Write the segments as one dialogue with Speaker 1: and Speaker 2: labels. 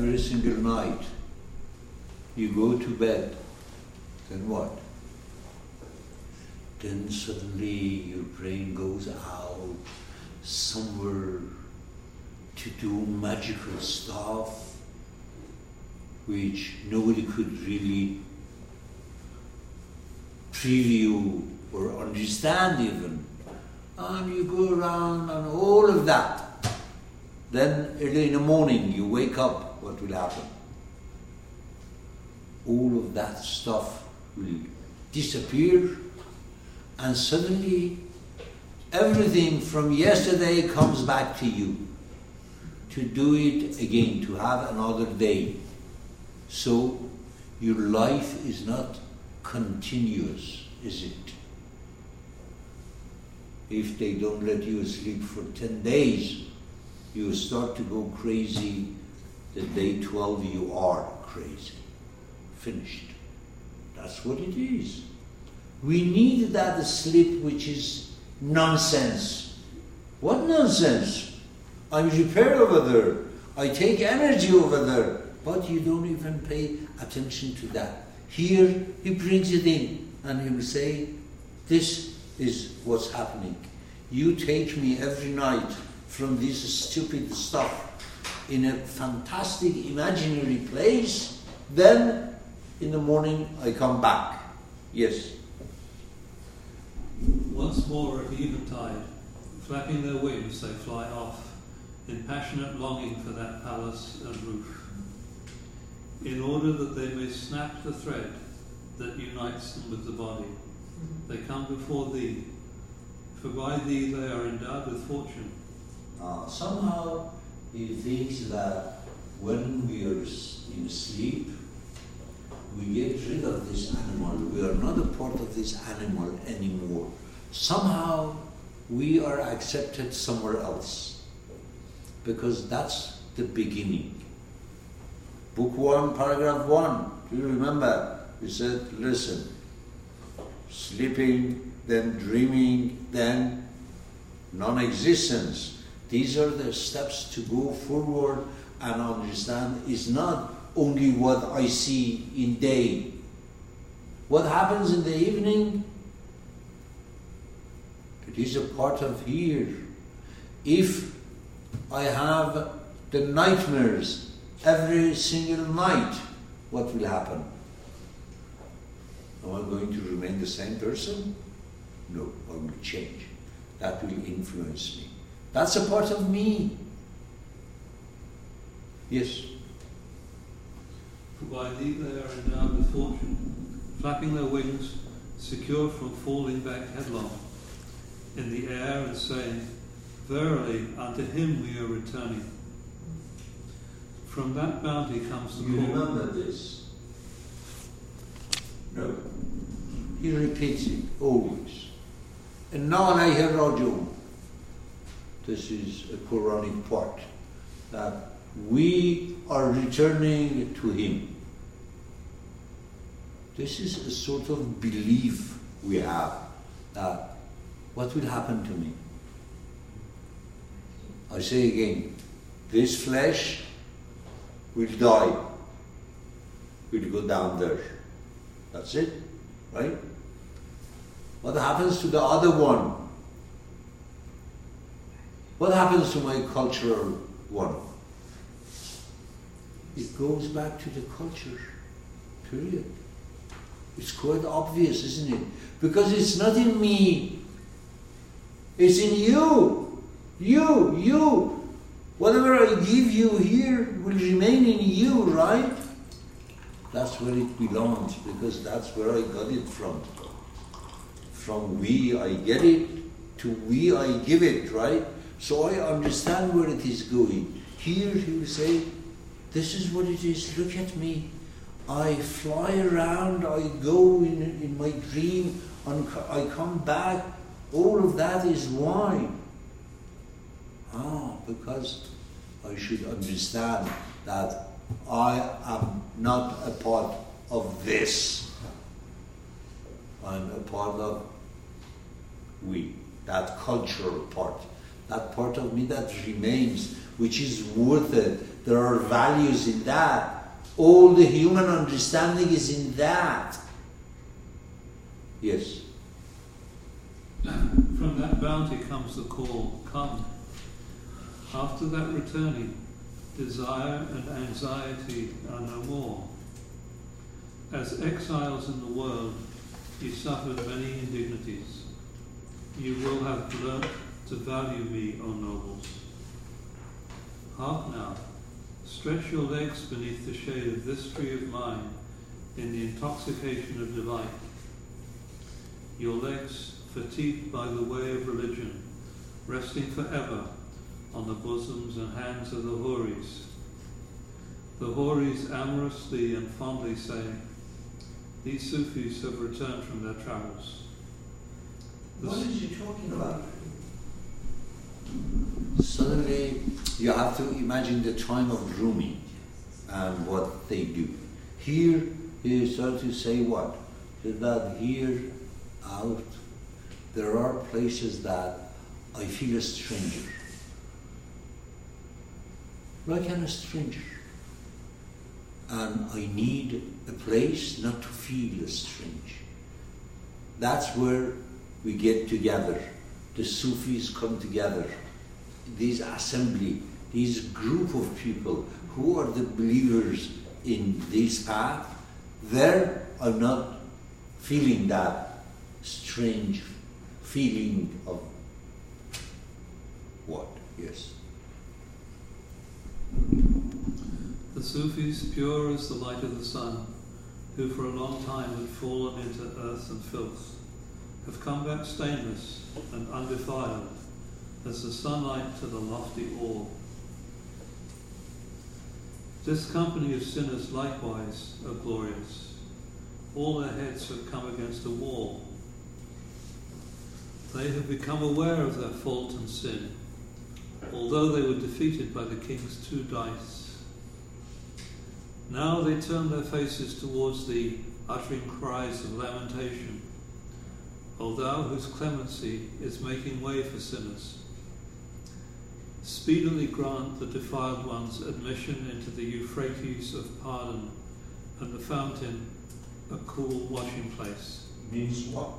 Speaker 1: every single night. You go to bed, then what? Then suddenly your brain goes out somewhere to do magical stuff which nobody could really preview or understand even. And you go around and all of that. Then early in the morning you wake up, what will happen? All of that stuff will disappear, and suddenly everything from yesterday comes back to you to do it again, to have another day. So your life is not continuous, is it? If they don't let you sleep for 10 days, you start to go crazy. The day 12 you are crazy. Finished. That's what it is. We need that sleep which is nonsense. What nonsense? I'm repaired over there. I take energy over there. But you don't even pay attention to that. Here, he brings it in and he will say, this is what's happening. You take me every night from this stupid stuff in a fantastic imaginary place, then in the morning I come back. Yes.
Speaker 2: Once more at eventide, flapping their wings they fly off, in passionate longing for that palace and roof, in order that they may snap the thread that unites them with the body. They come before thee, for by thee they are endowed with fortune.
Speaker 1: Somehow he thinks that when we are in sleep, we get rid of this animal. We are not a part of this animal anymore. Somehow we are accepted somewhere else, because that's the beginning. Book 1, paragraph 1. Do you remember? We said, listen, sleeping, then dreaming, then non-existence. These are the steps to go forward and understand is not only what I see in day. What happens in the evening? It is a part of here. If I have the nightmares every single night, what will happen? Am I going to remain the same person? No, I will change. That will influence me. That's a part of me. Yes.
Speaker 2: For by thee they are endowed with fortune, flapping their wings, secure from falling back headlong in the air, and saying, verily unto him we are returning. From that bounty comes the call.
Speaker 1: You remember this? No. He repeats it always. And now I hear Rajum. This is a Quranic part, that we are returning to him. This is a sort of belief we have that what will happen to me? I say again, this flesh will die, will go down there. That's it, right? What happens to the other one? What happens to my cultural one? It goes back to the culture, period. It's quite obvious, isn't it? Because it's not in me, it's in you. You. Whatever I give you here will remain in you, right? That's where it belongs, because that's where I got it from. From we I get it, to we I give it, right? So I understand where it is going. Here he will say, this is what it is, look at me. I fly around, I go in my dream, I come back. All of that is why? Because I should understand that I am not a part of this. I'm a part of we, that cultural part. That part of me that remains, which is worth it. There are values in that. All the human understanding is in that. Yes.
Speaker 2: From that bounty comes the call, come. After that returning, desire and anxiety are no more. As exiles in the world, you suffered many indignities. You will have learnt to value me, O nobles. Hark now, stretch your legs beneath the shade of this tree of mine in the intoxication of delight. Your legs, fatigued by the way of religion, resting forever on the bosoms and hands of the Houris. The Houris amorously and fondly say, these Sufis have returned from their travels.
Speaker 1: What is he talking about? Suddenly, you have to imagine the time of Rumi and what they do. Here, he started to say what? That here, out, there are places that I feel a stranger. Like I'm a stranger. And I need a place not to feel strange. That's where we get together. The Sufis come together. These assembly, these group of people who are the believers in this path, there I'm not feeling that strange feeling of what? Yes.
Speaker 2: The Sufis, pure as the light of the sun, who for a long time had fallen into earth and filth, have come back stainless and undefiled as the sunlight to the lofty orb. This company of sinners likewise are glorious. All their heads have come against a wall. They have become aware of their fault and sin, although they were defeated by the king's 2 dice. Now they turn their faces towards thee, uttering cries of lamentation, O thou whose clemency is making way for sinners. Speedily grant the defiled ones admission into the Euphrates of pardon, and the fountain a cool washing place.
Speaker 1: Means what?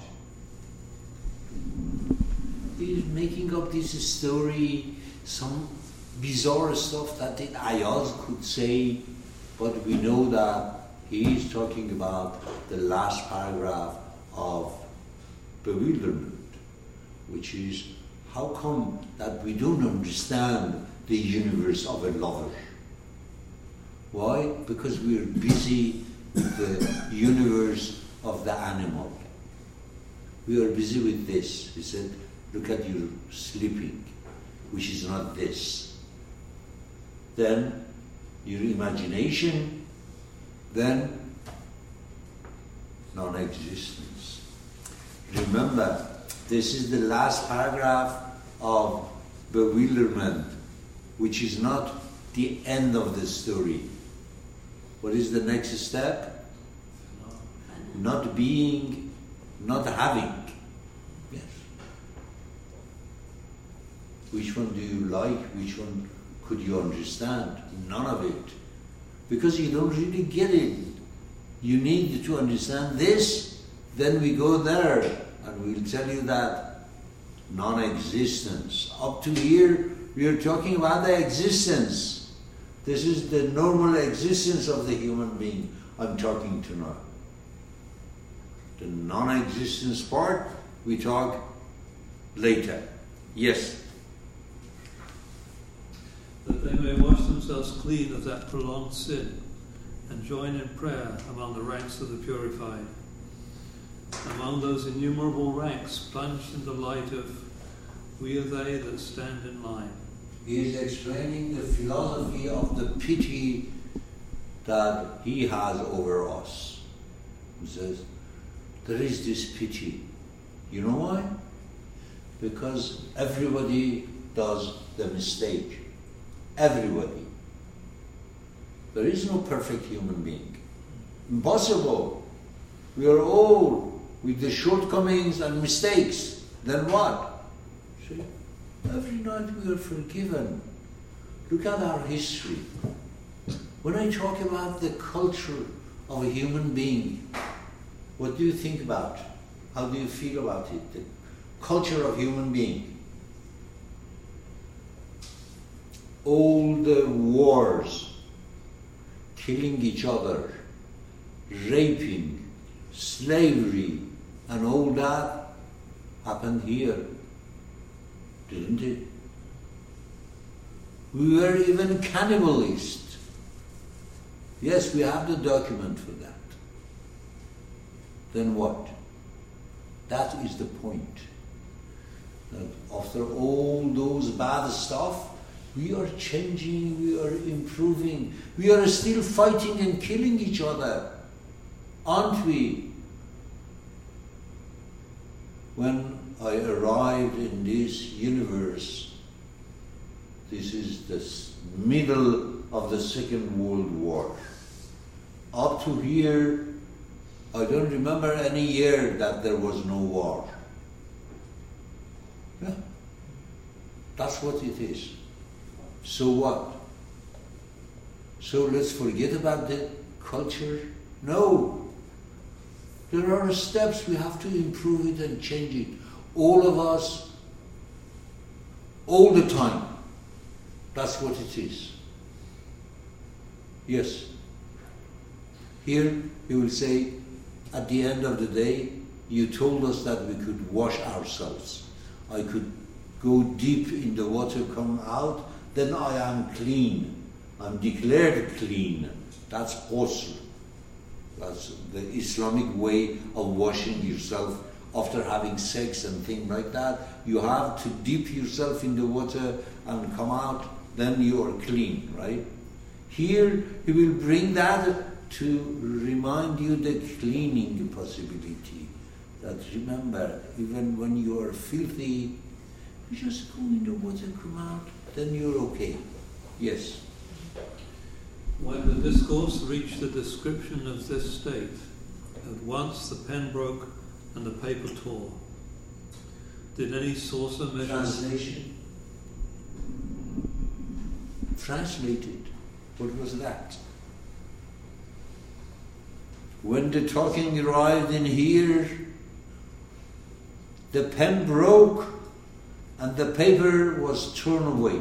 Speaker 1: He's making up this story, some bizarre stuff that the ayahs could say, but we know that he is talking about the last paragraph of bewilderment, which is, how come that we don't understand the universe of a lover? Why? Because we are busy with the universe of the animal. We are busy with this. He said, look at you sleeping, which is not this. Then your imagination, then non-existence. Remember, this is the last paragraph of bewilderment, which is not the end of the story. What is the next step? Not being, not having. Yes. Which one do you like? Which one could you understand? None of it. Because you don't really get it. You need to understand this, then we go there, and we'll tell you that non-existence. Up to here, we are talking about the existence. This is the normal existence of the human being I'm talking to now. The non-existence part, we talk later. Yes?
Speaker 2: That they may wash themselves clean of that prolonged sin and join in prayer among the ranks of the purified. Among those innumerable ranks plunged in the light of we are they that stand in line.
Speaker 1: He is explaining the philosophy of the pity that he has over us. He says, there is this pity. You know why? Because everybody does the mistake. Everybody. There is no perfect human being. Impossible. We are all with the shortcomings and mistakes. Then what? See? Every night we are forgiven. Look at our history. When I talk about the culture of a human being, what do you think about? How do you feel about it? The culture of human being. All the wars, killing each other, raping, slavery, and all that happened here, didn't it? We were even cannibalists. Yes, we have the document for that. Then what? That is the point. That after all those bad stuff, we are changing, we are improving, we are still fighting and killing each other, aren't we? When I arrived in this universe, this is the middle of the Second World War. Up to here, I don't remember any year that there was no war. Yeah? That's what it is. So what? So let's forget about the culture? No. There are steps, we have to improve it and change it. All of us, all the time. That's what it is. Yes. Here he will say, at the end of the day, you told us that we could wash ourselves. I could go deep in the water, come out, then I am clean. I'm declared clean. That's ghusl. That's the Islamic way of washing yourself after having sex and things like that. You have to dip yourself in the water and come out, then you are clean, right? Here he will bring that to remind you the cleaning possibility. That remember, even when you are filthy, you just go in the water, come out, then you're okay. Yes.
Speaker 2: When the discourse reached the description of this state, at once the pen broke and the paper tore. Did any saucer measure...
Speaker 1: Translation? Translated. What was that? When the talking arrived in here, the pen broke and the paper was torn away.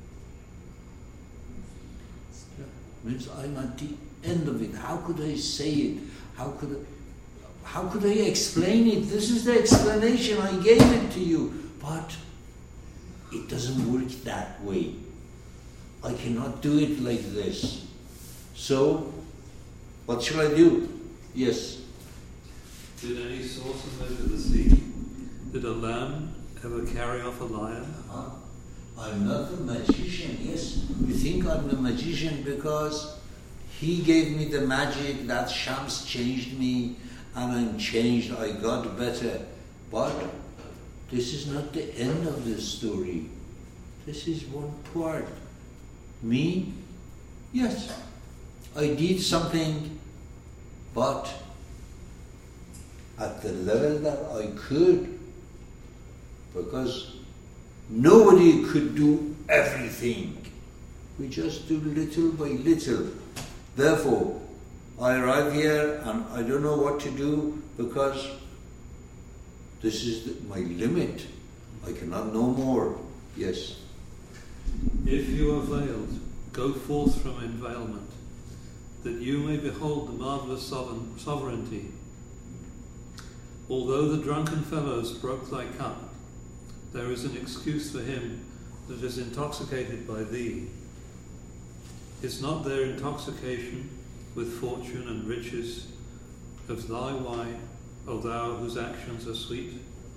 Speaker 1: Means I'm at the end of it. How could I say it? How could I explain it? This is the explanation. I gave it to you. But it doesn't work that way. I cannot do it like this. So, what shall I do? Yes.
Speaker 2: Did any saucer measure the sea? Did a lamb ever carry off a lion?
Speaker 1: I'm not a magician, yes. You think I'm the magician because he gave me the magic, that Shams changed me, and I'm changed, I got better. But this is not the end of the story. This is one part. Me? Yes. I did something, but at the level that I could, because nobody could do everything. We just do little by little. Therefore, I arrive here and I don't know what to do because this is my limit. I cannot know more. Yes.
Speaker 2: If you are veiled, go forth from enveilment, that you may behold the marvellous sovereignty. Although the drunken fellows broke thy cup, there is an excuse for him that is intoxicated by thee. Is not their intoxication with fortune and riches of thy wine, O thou whose actions are sweet?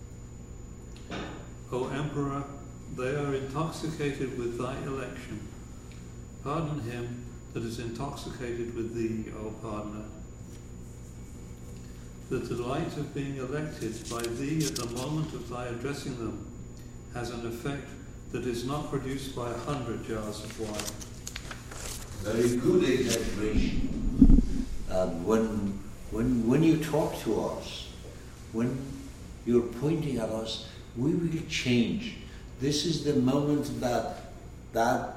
Speaker 2: O Emperor, they are intoxicated with thy election. Pardon him that is intoxicated with thee, O Pardoner. The delight of being elected by thee at the moment of thy addressing them has an effect that is not produced by 100 jars of wine.
Speaker 1: Very good exaggeration. When you talk to us, when you're pointing at us, we will change. This is the moment that